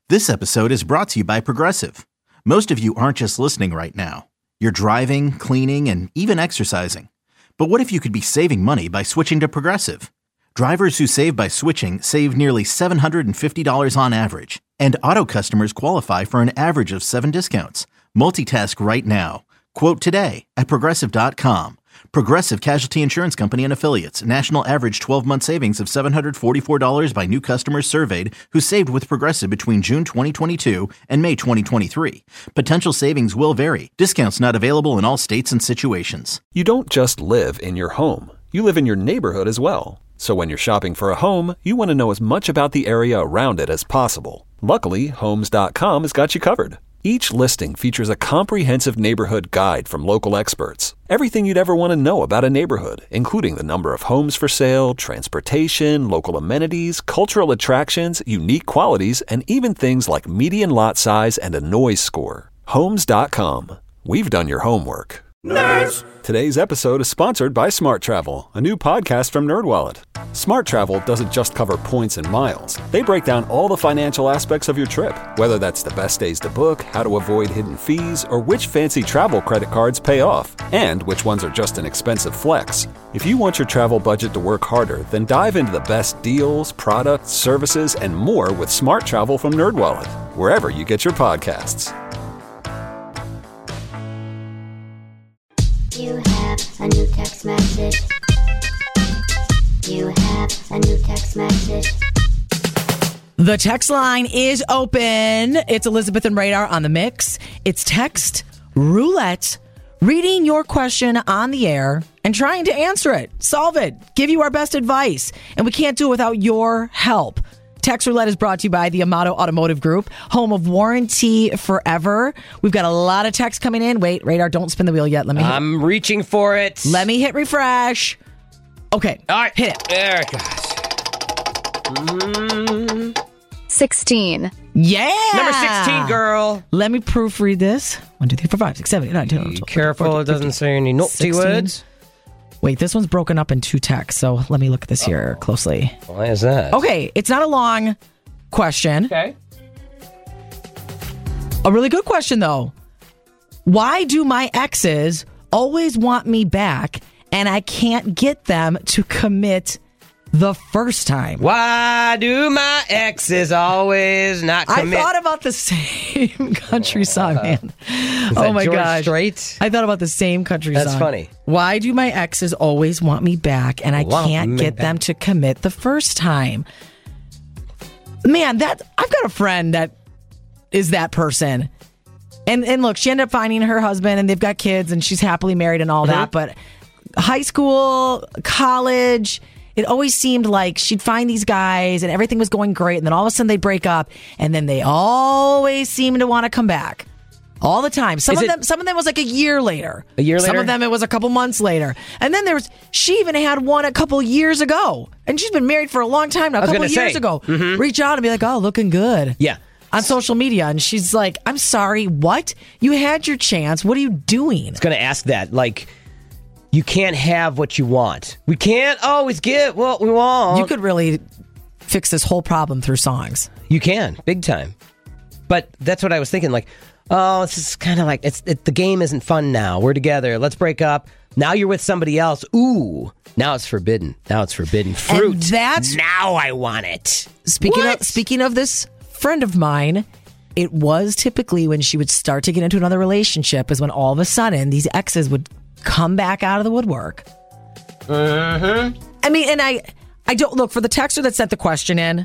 This episode is brought to you by Progressive. Most of you aren't just listening right now. You're driving, cleaning, and even exercising. But what if you could be saving money by switching to Progressive? Drivers who save by switching save nearly $750 on average. And auto customers qualify for an average of 7 discounts. Multitask right now. Quote today at Progressive.com. Progressive Casualty Insurance Company and Affiliates. National average 12-month savings of $744 by new customers surveyed who saved with Progressive between June 2022 and May 2023. Potential savings will vary. Discounts not available in all states and situations. You don't just live in your home. You live in your neighborhood as well. So when you're shopping for a home, you want to know as much about the area around it as possible. Luckily, Homes.com has got you covered. Each listing features a comprehensive neighborhood guide from local experts. Everything you'd ever want to know about a neighborhood, including the number of homes for sale, transportation, local amenities, cultural attractions, unique qualities, and even things like median lot size and a noise score. Homes.com. We've done your homework. Nerds! Today's episode is sponsored by Smart Travel, a new podcast from NerdWallet. Smart Travel doesn't just cover points and miles. They break down all the financial aspects of your trip, whether that's the best days to book, how to avoid hidden fees, or which fancy travel credit cards pay off, and which ones are just an expensive flex. If you want your travel budget to work harder, then dive into the best deals, products, services, and more with Smart Travel from NerdWallet, wherever you get your podcasts. You have a new text message. You have a new text message. The text line is open. It's Elizabeth and Radar on the mix. It's text roulette, reading your question on the air and trying to answer it, solve it, give you our best advice. And we can't do it without your help. Text Roulette is brought to you by the Amato Automotive Group, home of Warranty Forever. We've got a lot of text coming in. Wait, Radar, don't spin the wheel yet. I'm reaching for it. Let me hit refresh. Okay. All right. Hit it. There it goes. 16. Yeah. Number 16, girl. Let me proofread this. 1, 2, 3, 4, 5, 6, 7, 8, 9, 10, 11, 12, Be careful, it doesn't say any naughty 16. words. Wait, this one's broken up in 2 texts, so let me look at this here closely. Why is that? Okay, it's not a long question. Okay. A really good question, though. Why do my exes always want me back and I can't get them to commit the first time? Why do my exes always not commit? I thought about the same country song, man. Oh my George gosh. Strait? I thought about the same country song. That's funny. Why do my exes always want me back and I can't get them to commit the first time? Man, I've got a friend that is that person. And look, she ended up finding her husband and they've got kids and she's happily married and all that. But high school, college, it always seemed like she'd find these guys and everything was going great. And then all of a sudden they'd break up and then they always seem to want to come back. All the time. Some of them was like a year later. A year later? Some of them it was a couple months later. And then she even had one a couple years ago. And she's been married for a long time now. A couple years ago. Reach out and be like, oh, looking good. Yeah. On social media. And she's like, I'm sorry, what? You had your chance. What are you doing? It's going to ask that. Like, you can't have what you want. We can't always get what we want. You could really fix this whole problem through songs. You can. Big time. But that's what I was thinking. Like, oh, this is kind of like, the game isn't fun now. We're together. Let's break up. Now you're with somebody else. Ooh, now it's forbidden. Now it's forbidden fruit. And that's now I want it. Speaking of this friend of mine, it was typically when she would start to get into another relationship is when all of a sudden these exes would come back out of the woodwork. I mean, and I don't look for the texter that sent the question in.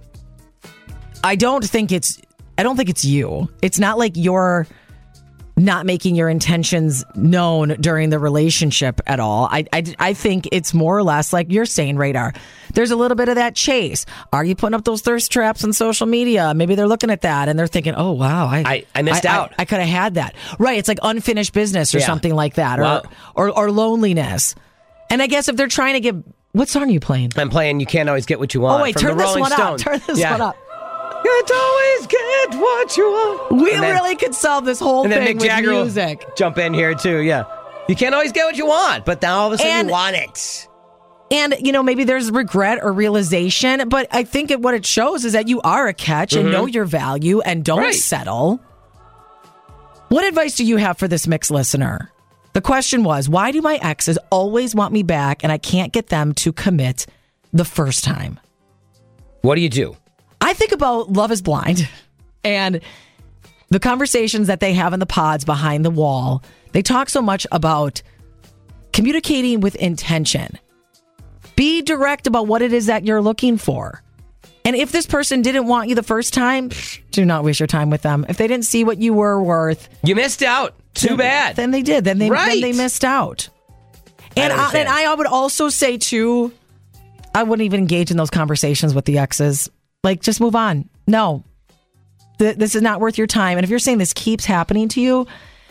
I don't think it's you. It's not like you're not making your intentions known during the relationship at all. I think it's more or less like you're saying, Radar. There's a little bit of that chase. Are you putting up those thirst traps on social media? Maybe they're looking at that and they're thinking, oh, wow, I missed out. I could have had that. Right. It's like unfinished business or something like that. Wow. Or loneliness. And I guess if they're trying to get... What song are you playing? I'm playing You Can't Always Get What You Want. Oh, wait, from turn the this Rolling one Stones. up. Turn this one up. Can't always get what you want. We really could solve this whole thing with music. Jump in here too, yeah. You can't always get what you want, but now all of a sudden you want it. And, maybe there's regret or realization, but I think what it shows is that you are a catch and know your value and don't settle. What advice do you have for this mixed listener? The question was, why do my exes always want me back and I can't get them to commit the first time? What do you do? I think about Love is Blind and the conversations that they have in the pods behind the wall. They talk so much about communicating with intention. Be direct about what it is that you're looking for. And if this person didn't want you the first time, do not waste your time with them. If they didn't see what you were worth, you missed out. Too bad. Then they did. Then they missed out. And I would also say, too, I wouldn't even engage in those conversations with the exes. Like, just move on. No. This is not worth your time. And if you're saying this keeps happening to you,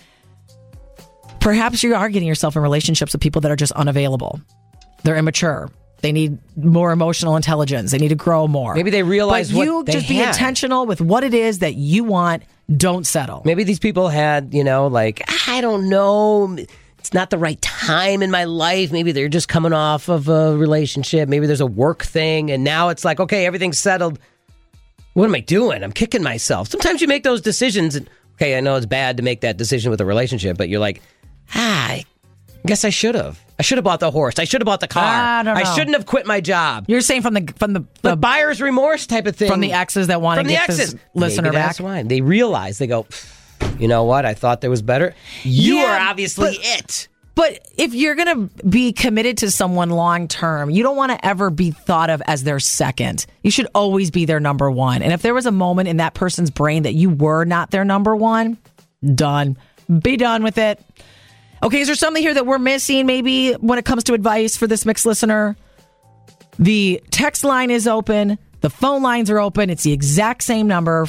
perhaps you are getting yourself in relationships with people that are just unavailable. They're immature. They need more emotional intelligence. They need to grow more. Maybe they realize what they had. But you just be intentional with what it is that you want. Don't settle. Maybe these people had, I don't know. It's not the right time in my life. Maybe they're just coming off of a relationship. Maybe there's a work thing. And now it's like, okay, everything's settled. What am I doing? I'm kicking myself. Sometimes you make those decisions. And, okay, I know it's bad to make that decision with a relationship, but you're like, I guess I should have. I should have bought the horse. I should have bought the car. I shouldn't have quit my job. You're saying from the buyer's remorse type of thing. From the exes that want to get this listener Maybe that's back. why. They realize, they go, you know what? I thought there was better. You are obviously it. But if you're going to be committed to someone long term, you don't want to ever be thought of as their second. You should always be their number one. And if there was a moment in that person's brain that you were not their number one, done. Be done with it. Okay, is there something here that we're missing maybe when it comes to advice for this mixed listener? The text line is open. The phone lines are open. It's the exact same number,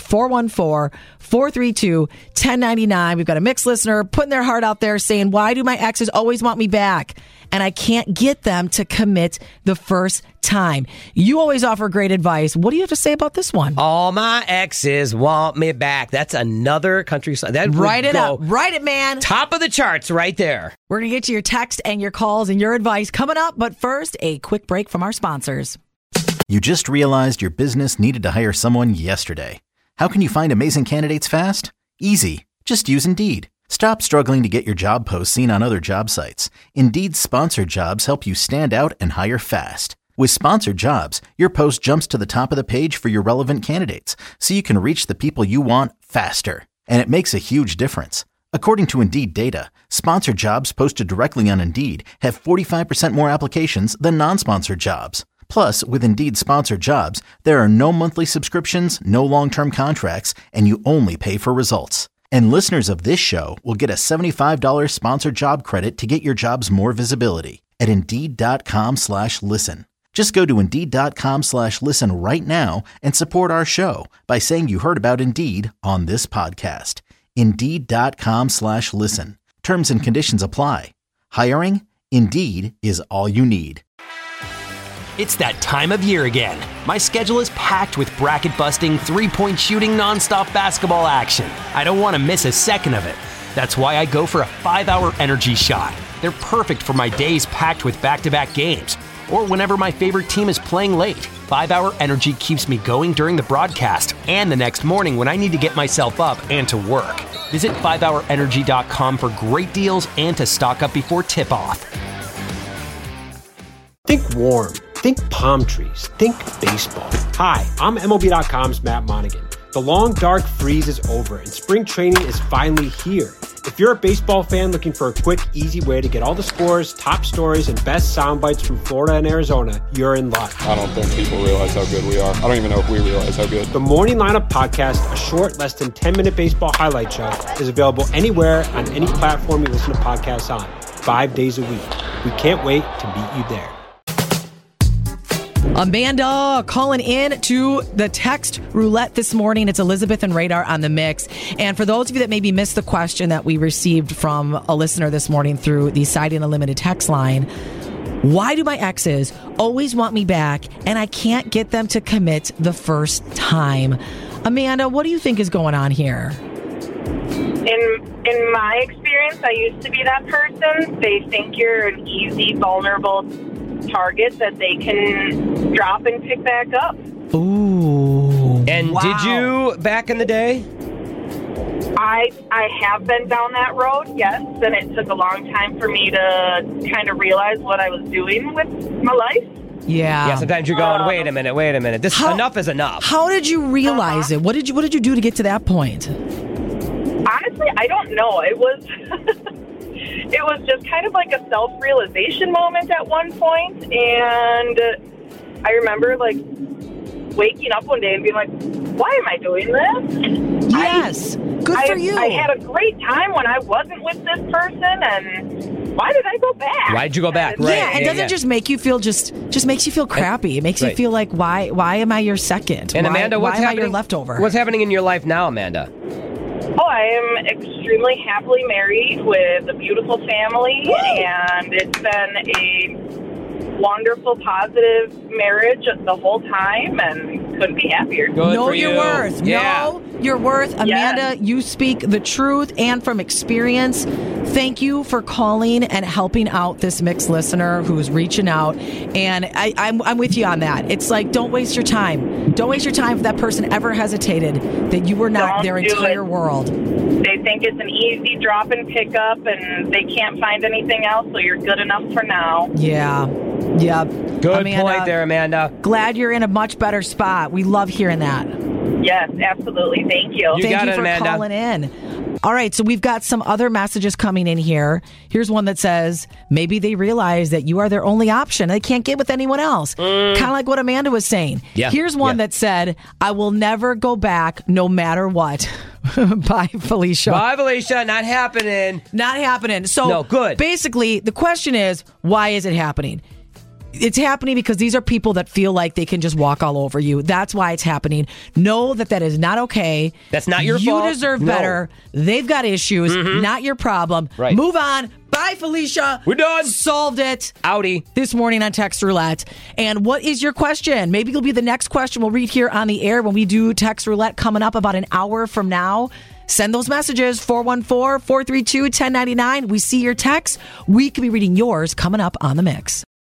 414-432-1099. We've got a mixed listener putting their heart out there saying, why do my exes always want me back? And I can't get them to commit the first time. You always offer great advice. What do you have to say about this one? All my exes want me back. That's another country song. Write it up. Write it, man. Top of the charts right there. We're going to get to your text and your calls and your advice coming up. But first, a quick break from our sponsors. You just realized your business needed to hire someone yesterday. How can you find amazing candidates fast? Easy. Just use Indeed. Stop struggling to get your job posts seen on other job sites. Indeed's sponsored jobs help you stand out and hire fast. With sponsored jobs, your post jumps to the top of the page for your relevant candidates, so you can reach the people you want faster. And it makes a huge difference. According to Indeed data, sponsored jobs posted directly on Indeed have 45% more applications than non-sponsored jobs. Plus, with Indeed sponsored jobs, there are no monthly subscriptions, no long-term contracts, and you only pay for results. And listeners of this show will get a $75 sponsored job credit to get your jobs more visibility at Indeed.com/listen. Just go to Indeed.com/listen right now and support our show by saying you heard about Indeed on this podcast. Indeed.com/listen. Terms and conditions apply. Hiring? Indeed is all you need. It's that time of year again. My schedule is packed with bracket-busting, three-point shooting, nonstop basketball action. I don't want to miss a second of it. That's why I go for a 5-hour energy shot. They're perfect for my days packed with back-to-back games, or whenever my favorite team is playing late. 5-hour energy keeps me going during the broadcast and the next morning when I need to get myself up and to work. Visit 5hourenergy.com for great deals and to stock up before tip-off. Think warm. Think palm trees. Think baseball. Hi, I'm MLB.com's Matt Monaghan. The long, dark freeze is over, and spring training is finally here. If you're a baseball fan looking for a quick, easy way to get all the scores, top stories, and best sound bites from Florida and Arizona, you're in luck. I don't think people realize how good we are. I don't even know if we realize how good. The Morning Lineup Podcast, a short, less than 10-minute baseball highlight show, is available anywhere on any platform you listen to podcasts on, 5 days a week. We can't wait to meet you there. Amanda calling in to the text roulette this morning. It's Elizabeth and Radar on the mix. And for those of you that maybe missed the question that we received from a listener this morning through the Siding Unlimited text line, why do my exes always want me back and I can't get them to commit the first time? Amanda, what do you think is going on here? In my experience, I used to be that person. They think you're an easy, vulnerable target that they can drop and pick back up. Ooh. And wow. did you back in the day? I have been down that road, yes, and it took a long time for me to kind of realize what I was doing with my life. Yeah. Yeah, sometimes you're going, wait a minute. This enough is enough. How did you realize it? What did you do to get to that point? Honestly, I don't know. It was it was just kind of like a self-realization moment at one point, and I remember like waking up one day and being like, why am I doing this? Yes. Good for you. I had a great time when I wasn't with this person, and why did I go back? Why'd you go back? Right. Yeah, it doesn't just make you feel just makes you feel crappy. It makes you feel like why am I your second? And Amanda, why what's am I happening? your leftover? What's happening in your life now, Amanda? Oh, I am extremely happily married with a beautiful family, and it's been a wonderful, positive marriage the whole time, and couldn't be happier. Know your worth. Yeah. Know your worth. Amanda, you speak the truth and from experience. Thank you for calling and helping out this mixed listener who's reaching out. And I'm with you on that. It's like, don't waste your time. Don't waste your time if that person ever hesitated that you were not their entire world. They think it's an easy drop and pick up, and they can't find anything else, so you're good enough for now. Yeah. Yep. Good Amanda, point there, Amanda. Glad you're in a much better spot. We love hearing that. Yes, absolutely. Thank you. Thank you for calling in. All right, so we've got some other messages coming in here. Here's one that says, maybe they realize that you are their only option. They can't get with anyone else. Kind of like what Amanda was saying. Yeah. Here's one that said, I will never go back no matter what. Bye, Felicia. Bye, Felicia. Not happening. Not happening. So no, good. Basically, the question is, why is it happening? It's happening because these are people that feel like they can just walk all over you. That's why it's happening. Know that is not okay. That's not your fault. You deserve better. They've got issues. Not your problem. Right. Move on. Bye, Felicia. We're done. Solved it. Outie. This morning on Text Roulette. And what is your question? Maybe it'll be the next question we'll read here on the air when we do Text Roulette coming up about an hour from now. Send those messages, 414-432-1099. We see your texts. We could be reading yours coming up on The Mix.